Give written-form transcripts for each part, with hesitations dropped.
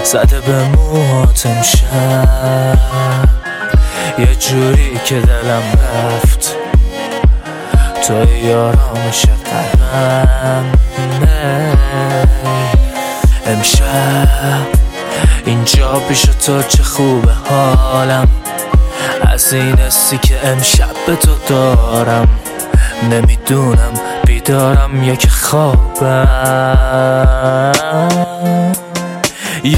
زده به موهات امشب، یه جوری که دلم رفت توی آرامش قلبم. امشب اینجا پیش تو چه خوبه حالم، از این حسی که امشب به تو دارم. نمیدونم بیدارم یا که خوابم. یه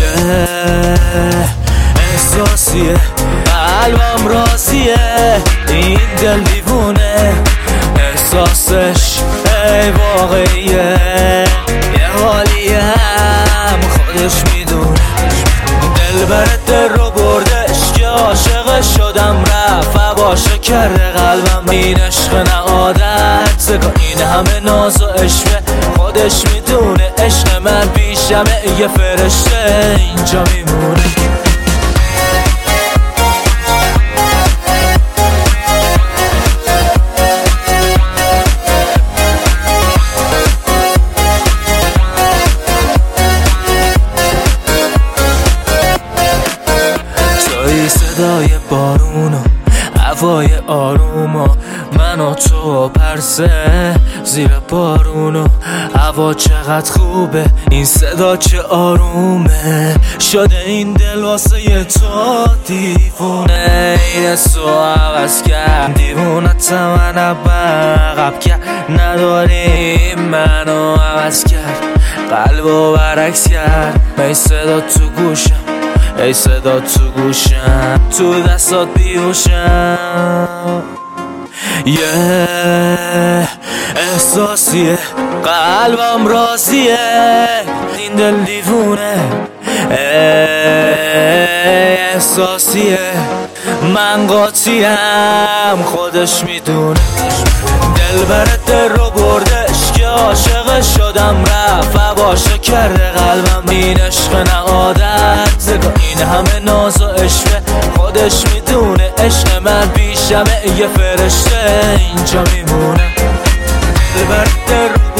احساسیه قلبم راضیه، این دل دیوونه احساسش ای واقعیه، یه حالیه هم خودش میدونه. دل بره دل رو بردش که عاشق شدم، رفت هواشو کرده قلبم. این عشق نه عادت، این همه ناز و عشقه، خودش میدونه عشق من بیشمه، یه فرشته اینجا میمونه. صدای بارون و هوای آروم و من و تو پرسه زیر بارون و هوا چقدر خوبه، این صدا چه آرومه. شده این دل واسه تو دیوونه، این حسو عوض کرد دیوونت من عقب کرد. نداری منو عوض کرد، قلبو برعکس کرد. ای صدا تو گوشم، ای صدا تو گوشم، تو دستات بیهوشم. یه احساسیه قلبم راضیه، این دل دیوونه احساسیه، من قاطیم خودش میدونه. دل بره دل رو بردش که عاشق شدم، رفت هواشو کرده قلبم. این عشق نه عادت، این همه ناز و عشقه، خودش میدونه عشق من بیشمه، یه فرشته اینجا میمونه. دل بره دل رو